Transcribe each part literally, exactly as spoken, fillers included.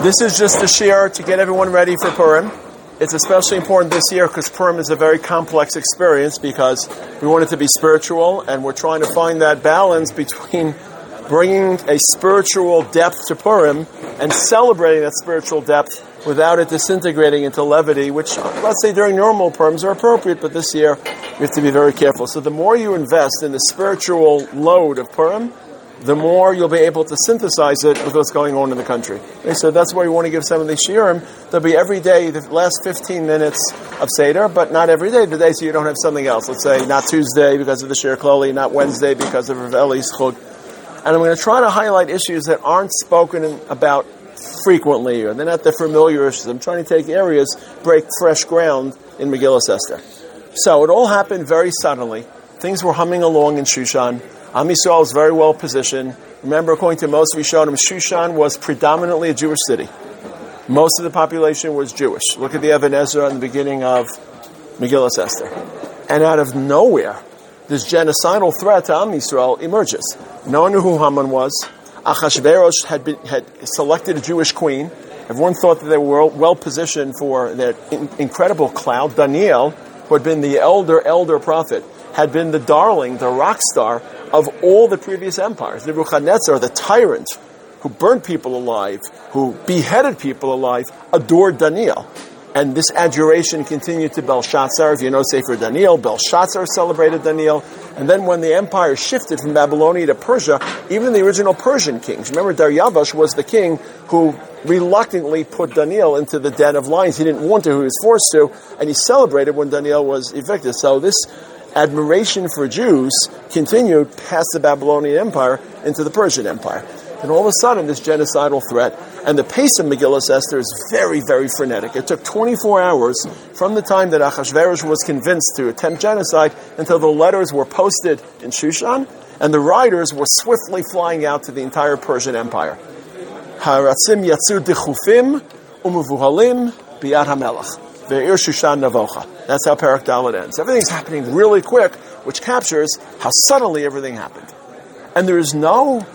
This is just a shir to get everyone ready for Purim. It's especially important this year because Purim is a very complex experience because we want it to be spiritual, and we're trying to find that balance between bringing a spiritual depth to Purim and celebrating that spiritual depth without it disintegrating into levity, which, let's say, during normal Purims are appropriate, but this year we have to be very careful. So the more you invest in the spiritual load of Purim, the more you'll be able to synthesize it with what's going on in the country. Okay, so that's why we want to give some of these shiurim. There'll be every day, the last fifteen minutes of Seder, but not every day, the day so you don't have something else. Let's say not Tuesday because of the Shir Kloli, not Wednesday because of Rav Eli's Chug. And I'm going to try to highlight issues that aren't spoken about frequently, or they're not the familiar issues. I'm trying to take areas, break fresh ground in Megillas Esther. So it all happened very suddenly. Things were humming along in Shushan. Am Yisrael is very well positioned. Remember, according to most Rishonim, Shushan was predominantly a Jewish city. Most of the population was Jewish. Look at the Even Ezra in the beginning of Megillas Esther. And out of nowhere, this genocidal threat to Am Yisrael emerges. No one knew who Haman was. Achashverosh had been, had selected a Jewish queen. Everyone thought that they were well positioned for their in, incredible clout. Daniel, who had been the elder, elder prophet, had been the darling, the rock star of all the previous empires. Nebuchadnezzar, the tyrant who burnt people alive, who beheaded people alive, adored Daniel. And this adoration continued to Belshazzar. If you know Sefer Daniel, Belshazzar celebrated Daniel. And then when the empire shifted from Babylonia to Persia, even the original Persian kings, remember Darius was the king who reluctantly put Daniel into the den of lions. He didn't want to, he was forced to, and he celebrated when Daniel was evicted. So this admiration for Jews continued past the Babylonian Empire into the Persian Empire. And all of a sudden, this genocidal threat, and the pace of Megillas Esther is very, very frenetic. It took twenty-four hours from the time that Achashverosh was convinced to attempt genocide until the letters were posted in Shushan, and the riders were swiftly flying out to the entire Persian Empire. Haratzim yatzu dichufim umuvuhalim biyad hamelach. Ve'ir Shushan navocha. That's how Parak Dalet ends. Everything's happening really quick, which captures how suddenly everything happened. And there is no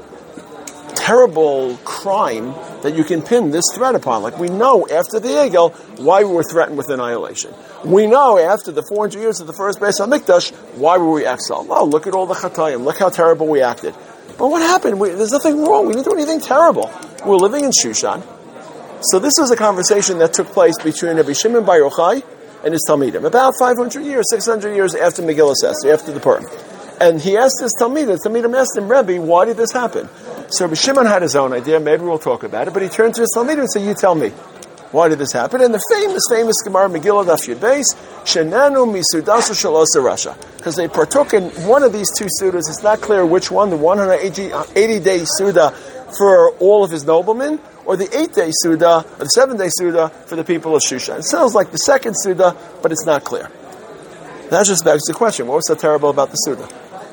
terrible crime that you can pin this threat upon. Like we know after the Egel why we were threatened with annihilation. We know after the four hundred years of the first Beis HaMikdash why were we exiled. Oh, look at all the Chatayim. Look how terrible we acted. But what happened? We, there's nothing wrong. We didn't do anything terrible. We're living in Shushan. So this was a conversation that took place between Rabbi Shimon Bar Yochai and his Talmidim about five hundred years, six hundred years after Megillas Esther, after the Purim. And he asked his Talmidim, the Talmidim asked him, Rebbe, why did this happen? So Rabbi Shimon had his own idea, maybe we'll talk about it, but he turned to his Talmidim and said, you tell me, why did this happen? And the famous, famous Gemara Megillah Daf Yud Beis, Shenanu misudasu shel osa rasha. Because they partook in one of these two sudas, it's not clear which one, the one hundred eighty day suda for all of his noblemen, or the eight-day Suda, or the seven-day Suda for the people of Shushan. It sounds like the second Suda, but it's not clear. That just begs the question, what was so terrible about the Suda?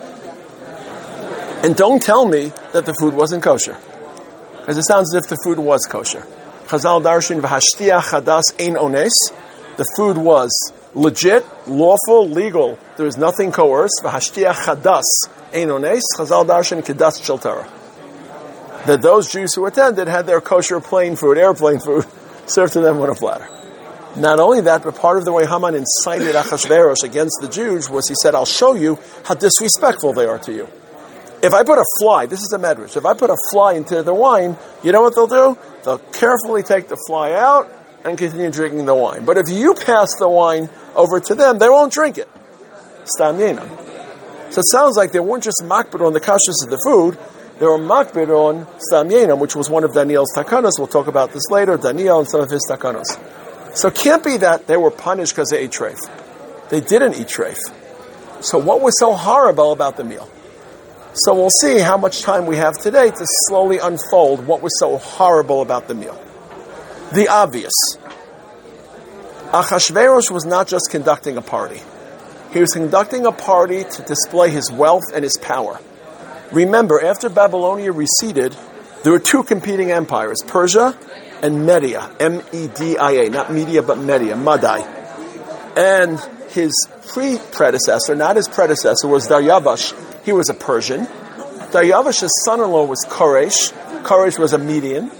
And don't tell me that the food wasn't kosher, because it sounds as if the food was kosher. Chazal darshin v'hashtiach chadas ein ones. The food was legit, lawful, legal. There was nothing coerced. V'hashtiach chadas ein ones. Chazal darshin kedas shel Torah. That those Jews who attended had their kosher plane food, airplane food, served to them on a platter. Not only that, but part of the way Haman incited Achashverosh against the Jews was he said, I'll show you how disrespectful they are to you. If I put a fly, this is a medrash, if I put a fly into the wine, you know what they'll do? They'll carefully take the fly out and continue drinking the wine. But if you pass the wine over to them, they won't drink it. Stam yenam. So it sounds like they weren't just makbid on the kashrus of the food, they were makbid on Stam Yenam, which was one of Daniel's takanos. We'll talk about this later, Daniel and some of his takanos. So it can't be that they were punished because they ate treif. They didn't eat treif. So what was so horrible about the meal? So we'll see how much time we have today to slowly unfold what was so horrible about the meal. The obvious. Achashverosh was not just conducting a party. He was conducting a party to display his wealth and his power. Remember, after Babylonia receded, there were two competing empires, Persia and Media, M E D I A, not Media, but Media, Madai. And his pre-predecessor, not his predecessor, was Darius. He was a Persian. Darius' son-in-law was Koresh. Koresh was a Median.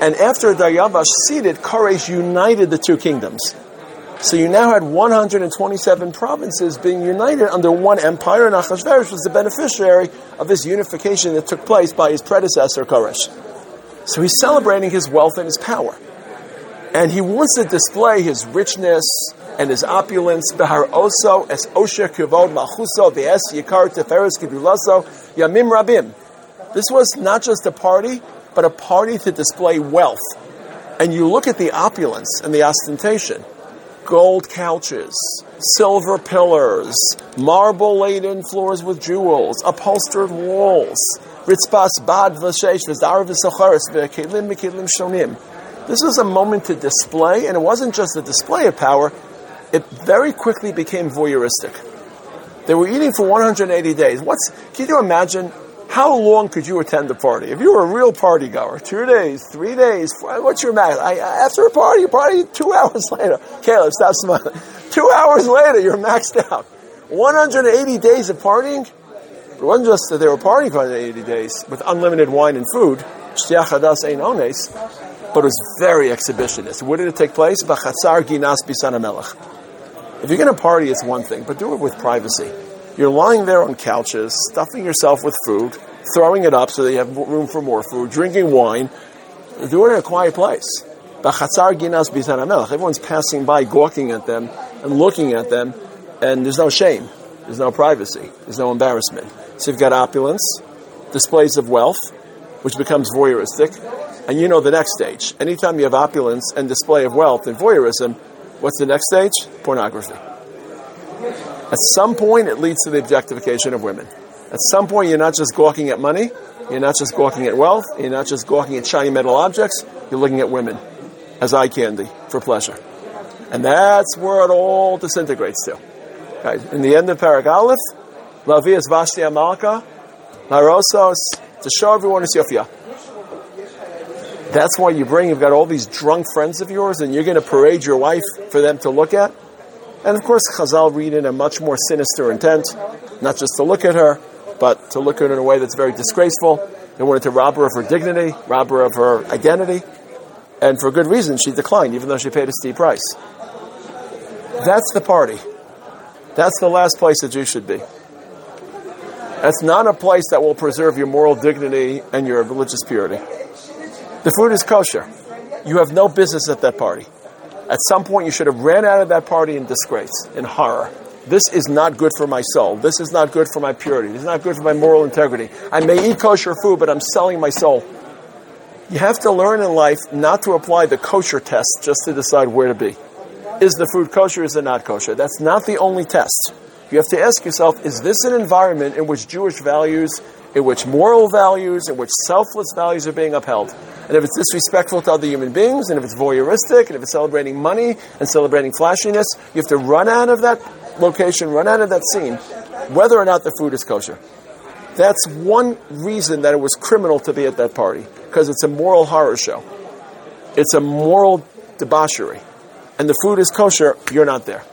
And after Daryabash ceded, Koresh united the two kingdoms. So you now had one hundred twenty-seven provinces being united under one empire, and Achashverosh was the beneficiary of this unification that took place by his predecessor, Koresh. So he's celebrating his wealth and his power. And he wants to display his richness and his opulence. Behar oso, es osher kivod malchuso, ve'es yikar teferes kibulaso, yamim rabim. This was not just a party, but a party to display wealth. And you look at the opulence and the ostentation. Gold couches, silver pillars, marble-laden floors with jewels, upholstered walls, ritzbas bad v'sheish v'zar v'socharis v'kelim v'kelim shonim. This was a moment to display, and it wasn't just a display of power, it very quickly became voyeuristic. They were eating for one hundred eighty days. What's, can you imagine, how long could you attend a party? If you were a real party goer, two days, three days, what's your max? I, after a party, you party two hours later. Caleb, stop smiling. Two hours later, you're maxed out. one hundred eighty days of partying? It wasn't just that they were partying for one hundred eighty days with unlimited wine and food, shtiach hadas ein ones, but it was very exhibitionist. Where did it take place? B'chatzar ginas bisan hamelech. If you're going to party, it's one thing, but do it with privacy. You're lying there on couches, stuffing yourself with food, throwing it up so that you have room for more food, drinking wine. Do it in a quiet place. B'chatzar ginas bisan hamelech. Everyone's passing by, gawking at them and looking at them, and there's no shame. There's no privacy. There's no embarrassment. So you've got opulence, displays of wealth, which becomes voyeuristic. And you know the next stage. Anytime you have opulence and display of wealth and voyeurism, what's the next stage? Pornography. At some point, it leads to the objectification of women. At some point, you're not just gawking at money, you're not just gawking at wealth, you're not just gawking at shiny metal objects, you're looking at women as eye candy for pleasure. And that's where it all disintegrates to. Guys, in the end of Parag Aleph, Lavias Vashti Amalka, Larosos, to show everyone it's Yofia. That's why you bring, you've got all these drunk friends of yours, and you're going to parade your wife for them to look at. And of course, Chazal read in a much more sinister intent, not just to look at her, but to look at her in a way that's very disgraceful. They wanted to rob her of her dignity, rob her of her identity, and for good reason, she declined, even though she paid a steep price. That's the party. That's the last place a Jew should be. That's not a place that will preserve your moral dignity and your religious purity. The food is kosher. You have no business at that party. At some point, you should have ran out of that party in disgrace, in horror. This is not good for my soul. This is not good for my purity. This is not good for my moral integrity. I may eat kosher food, but I'm selling my soul. You have to learn in life not to apply the kosher test just to decide where to be. Is the food kosher, is it not kosher? That's not the only test. You have to ask yourself, is this an environment in which Jewish values, in which moral values, in which selfless values are being upheld? And if it's disrespectful to other human beings, and if it's voyeuristic, and if it's celebrating money and celebrating flashiness, you have to run out of that location, run out of that scene, whether or not the food is kosher. That's one reason that it was criminal to be at that party, because it's a moral horror show. It's a moral debauchery. And the food is kosher, you're not there.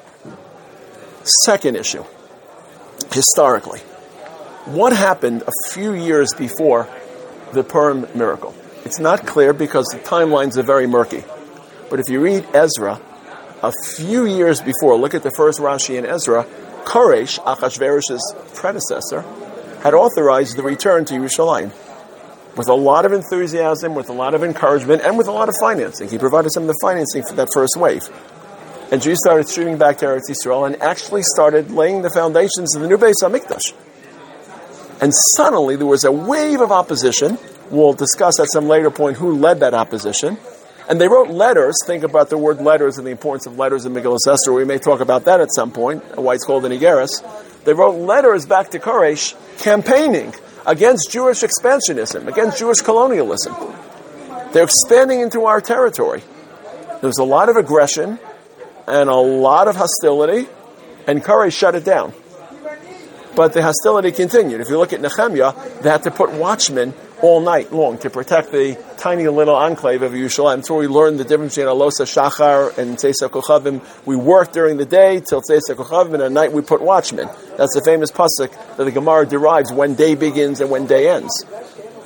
Second issue, historically. What happened a few years before the Purim miracle? It's not clear because the timelines are very murky. But if you read Ezra, a few years before, look at the first Rashi in Ezra, Koresh, Achashverosh's predecessor, had authorized the return to Yerushalayim with a lot of enthusiasm, with a lot of encouragement, and with a lot of financing. He provided some of the financing for that first wave. And Jews started streaming back to Eretz Yisrael and actually started laying the foundations of the new Beis HaMikdash. And suddenly there was a wave of opposition. We'll discuss at some later point who led that opposition. And they wrote letters. Think about the word letters and the importance of letters in Megillas Esther. We may talk about that at some point, why it's called an Igeris. They wrote letters back to Koresh campaigning against Jewish expansionism, against Jewish colonialism. They're expanding into our territory. There was a lot of aggression and a lot of hostility, and Koresh shut it down. But the hostility continued. If you look at Nehemiah, they had to put watchmen all night long to protect the tiny little enclave of Yerushalayim. That's where we learned the difference between Alosa Shachar and Tzeisa Kochavim. We worked during the day till Tzeisa Kochavim, and at night we put watchmen. That's the famous pasuk that the Gemara derives when day begins and when day ends. It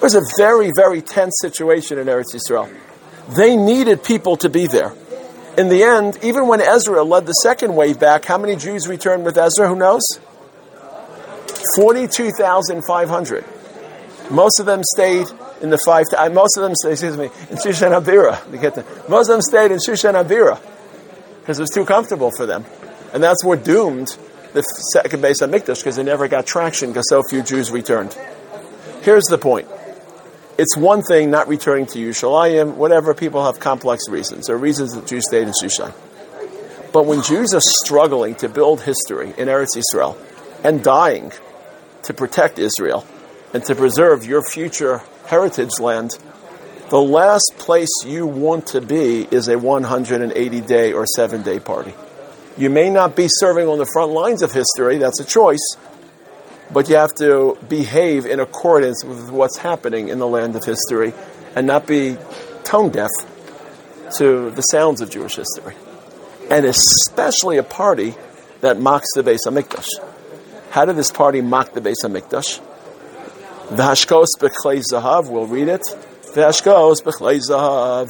was a very, very tense situation in Eretz Yisrael. They needed people to be there. In the end, even when Ezra led the second wave back, how many Jews returned with Ezra? Who knows? forty-two thousand five hundred. Most of them stayed in the five. Uh, most of them, stayed, excuse me, in Shushan Abira. Most of them stayed in Shushan Abira because it was too comfortable for them, and that's what doomed the second Beis Hamikdash because they never got traction because so few Jews returned. Here's the point. It's one thing not returning to Yerushalayim, whatever, people have complex reasons. There are reasons that Jews stayed in Shushan. But when Jews are struggling to build history in Eretz Yisrael and dying to protect Israel and to preserve your future heritage land, the last place you want to be is a one hundred eighty day or seven day party. You may not be serving on the front lines of history, that's a choice, but you have to behave in accordance with what's happening in the land of history and not be tone deaf to the sounds of Jewish history. And especially a party that mocks the Beis HaMikdash. How did this party mock the Beis HaMikdash? V'hashkos b'chlei zahav, we'll read it. V'hashkos b'chlei zahav,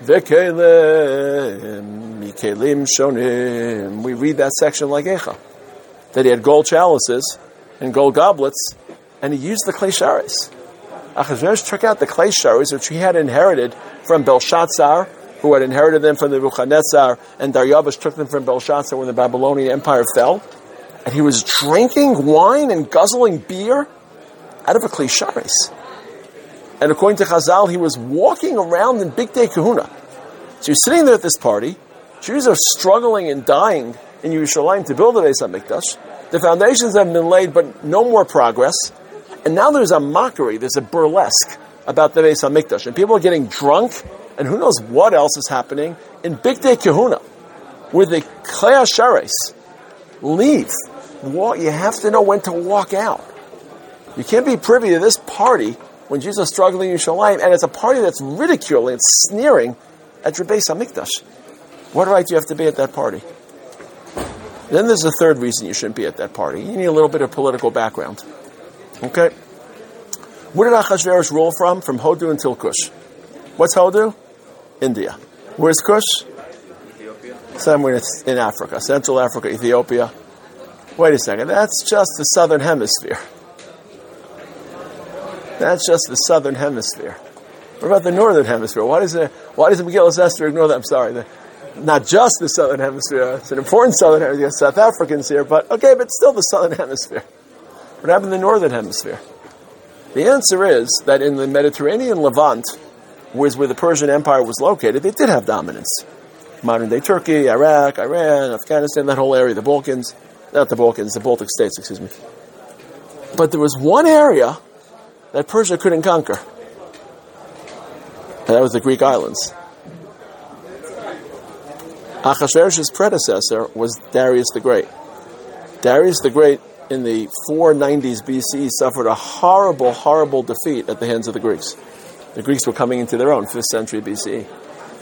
v'kelim, mikelim shonim. We read that section like Echa. That he had gold chalices and gold goblets, and he used the klei sharis. Achashverosh took out the klei sharis, which he had inherited from Belshazzar, who had inherited them from the Nebuchadnezzar, and Darius took them from Belshazzar when the Babylonian Empire fell. And he was drinking wine and guzzling beer out of a klei sharis. And according to Chazal, he was walking around in Big Day Kahuna. So you're sitting there at this party, Jews are struggling and dying in Yerushalayim to build the Beis HaMikdash. The foundations have been laid, but no more progress. And now there's a mockery, there's a burlesque about the Beis HaMikdash. And people are getting drunk, and who knows what else is happening in Big Day Kahuna, where the Klei HaSharis leave. Walk, you have to know when to walk out. You can't be privy to this party when Jews are struggling in Yerushalayim, and it's a party that's ridiculing and sneering at your Beis HaMikdash. What right do you have to be at that party? Then there's a third reason you shouldn't be at that party. You need a little bit of political background. Okay? Where did Achashverosh rule from? From Hodu until Kush. What's Hodu? India. Where's Kush? Ethiopia. Somewhere in Africa. Central Africa, Ethiopia. Wait a second. That's just the southern hemisphere. That's just the southern hemisphere. What about the northern hemisphere? Why does it, why does Megillas Esther ignore that? I'm sorry. The, Not just the southern hemisphere. It's an important southern hemisphere. South Africans here, but okay, but still the southern hemisphere. What happened in the northern hemisphere? The answer is that in the Mediterranean Levant, was where the Persian Empire was located, they did have dominance. Modern-day Turkey, Iraq, Iran, Afghanistan, that whole area, the Balkans, not the Balkans, the Baltic states, excuse me. But there was one area that Persia couldn't conquer, and that was the Greek islands. Achashverosh's predecessor was Darius the Great. Darius the Great, in the four nineties B C E, suffered a horrible, horrible defeat at the hands of the Greeks. The Greeks were coming into their own, fifth century B C E.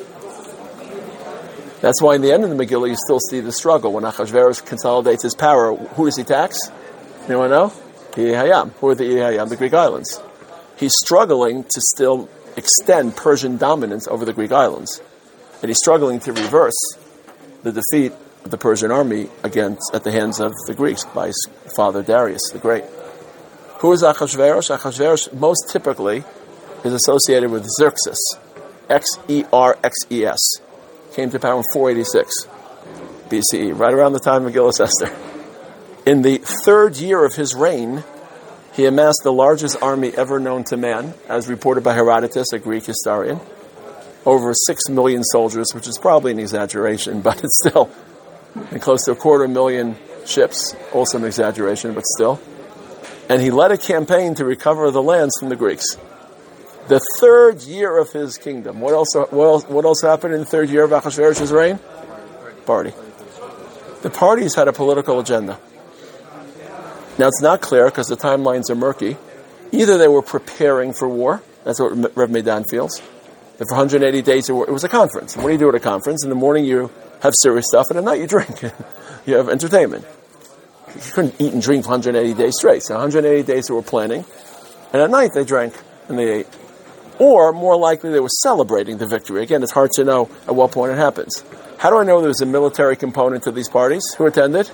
That's why in the end of the Megillah, you still see the struggle. When Achashverosh consolidates his power, who does he tax? Anyone know? Hayam. Who are the Hayam? The Greek islands. He's struggling to still extend Persian dominance over the Greek islands. And he's struggling to reverse the defeat of the Persian army against at the hands of the Greeks by his father Darius the Great. Who is Achashverosh? Achashverosh most typically is associated with Xerxes, X E R X E S. Came to power in four eighty-six B C E, right around the time of Megillas Esther. In the third year of his reign, he amassed the largest army ever known to man, as reported by Herodotus, a Greek historian. Over six million soldiers, which is probably an exaggeration, but it's still, and close to a quarter million ships, also an exaggeration, but still. And he led a campaign to recover the lands from the Greeks. The third year of his kingdom. What else, what else, what else happened in the third year of Achashverosh's reign? Party. The parties had a political agenda. Now, it's not clear because the timelines are murky. Either they were preparing for war. That's what Reb Meidan feels. That for one hundred eighty days, it was a conference. And what do you do at a conference? In the morning, you have serious stuff, and at night, you drink. You have entertainment. You couldn't eat and drink for one hundred eighty days straight. So one hundred eighty days, they were planning. And at night, they drank. and they ate. Or, more likely, they were celebrating the victory. Again, it's hard to know at what point it happens. How do I know there was a military component to these parties? Who attended?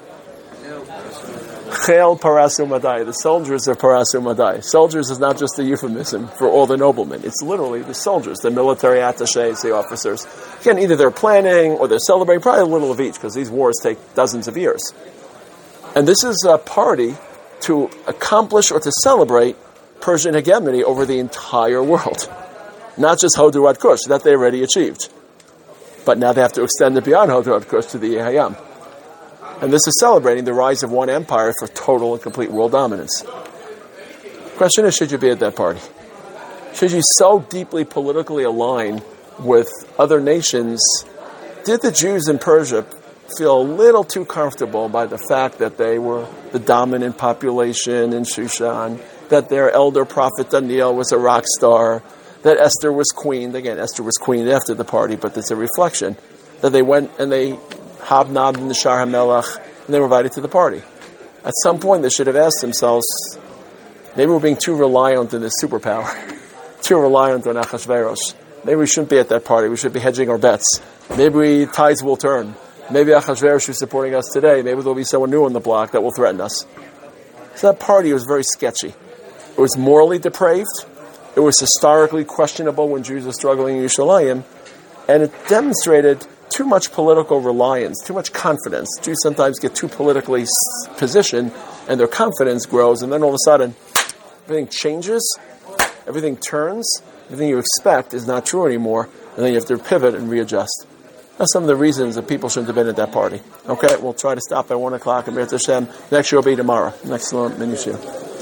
Chel Parasu Madai, the soldiers of Parasu Madai. Soldiers is not just a euphemism for all the noblemen. It's literally the soldiers, the military attaches, the officers. Again, either they're planning or they're celebrating, probably a little of each, because these wars take dozens of years. And this is a party to accomplish or to celebrate Persian hegemony over the entire world. Not just Hodu Ad Kush, that they already achieved. But now they have to extend it beyond Hodu Ad Kush to the Hayam. And this is celebrating the rise of one empire for total and complete world dominance. Question is, should you be at that party? Should you so deeply politically align with other nations? Did the Jews in Persia feel a little too comfortable by the fact that they were the dominant population in Shushan, that their elder prophet Daniel was a rock star, that Esther was queen? Again, Esther was queen after the party, but it's a reflection that they went and they hobnobbed in the Shar HaMelech, and they were invited to the party. At some point, they should have asked themselves, maybe we're being too reliant on this superpower, too reliant on Achashverosh. Maybe we shouldn't be at that party. We should be hedging our bets. Maybe we, tides will turn. Maybe Achashverosh is supporting us today. Maybe there'll be someone new on the block that will threaten us. So that party was very sketchy. It was morally depraved. It was historically questionable when Jews were struggling in Yerushalayim. And it demonstrated too much political reliance, too much confidence. Jews sometimes get too politically positioned, and their confidence grows, and then all of a sudden, everything changes, everything turns, everything you expect is not true anymore, and then you have to pivot and readjust. That's some of the reasons that people shouldn't have been at that party. Okay, we'll try to stop at one o'clock, and B'ezras Hashem. Next year will be tomorrow. Next mini shiur.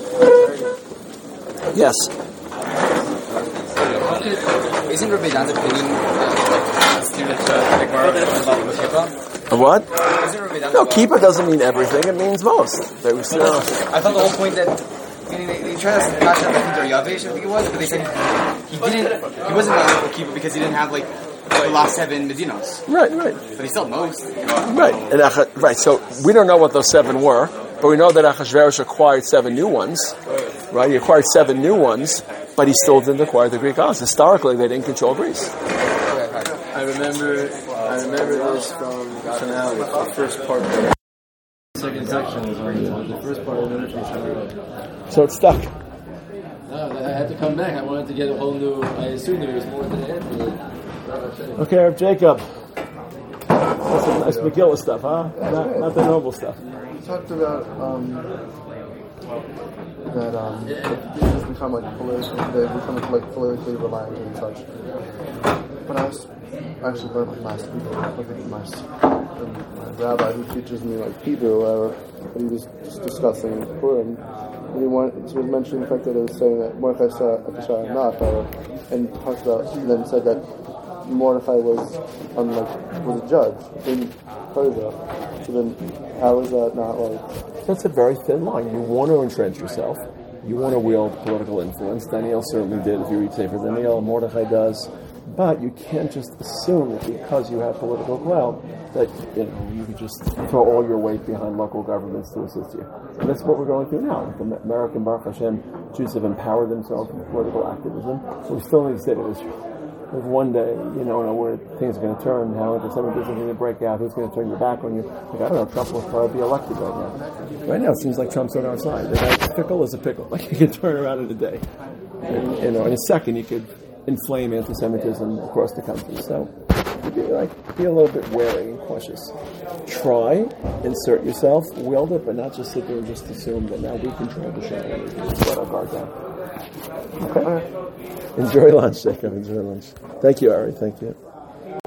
Yes? Isn't Rabbi Dan's opinion A what? No, kippah doesn't mean everything. It means most. They were still, I thought the whole point that meaning they, they tried to not have like Hinter Yavesh, I think it was, but they said he didn't. He wasn't eligible for kippah because he didn't have like the last seven medinos. Right, right. But he still had most. Right, and Ach- right. So we don't know what those seven were, but we know that Achashverosh acquired seven new ones. Right, he acquired seven new ones, but he still didn't acquire the Greek gods. Historically, they didn't control Greece. I remember, I remember this from Chanel, the first part. The second section is on the first part of the literature. So it's stuck. No, I had to come back. I wanted to get a whole new. I assumed there was more than that. Okay, Rav Jacob. That's some nice Megillah stuff, huh? Not, not the noble stuff. You talked about um, that um, Jews become like politically, they become like politically reliant and such. When I was actually learned like last week, like my, my rabbi who teaches me like Hebrew or whatever, but he was just discussing Purim, and he wanted, so was mentioning the fact that it was saying that Mordechai saw Akashar not, and talked about, and then said that Mordechai was on like was a judge in Persia. So then, how is that not like? That's a very thin line. You want to entrench yourself. You want to wield political influence. Daniel certainly did. If you read Sefer Daniel, Mordechai does. But you can't just assume that because you have political clout that you know you can just throw all your weight behind local governments to assist you. And that's what we're going through now. The American Baruch Hashem Jews have empowered themselves with political activism. We still need to state of Israel. If one day, you know, where things are going to turn, how if something is going to break out, who's going to turn your back on you? Like, I don't know, Trump will probably be elected right now. Right now, it seems like Trump's on our side. The guy's pickle is a pickle. Like, you can turn around in a day. And, you know, in a second, you could inflame anti-Semitism across the country. So, be, like, be a little bit wary and cautious. Try, insert yourself, wield it, but not just sit there and just assume that now we control the show and we can just let our guard down. Okay? Enjoy lunch, Jacob. Enjoy lunch. Thank you, Ari. Thank you.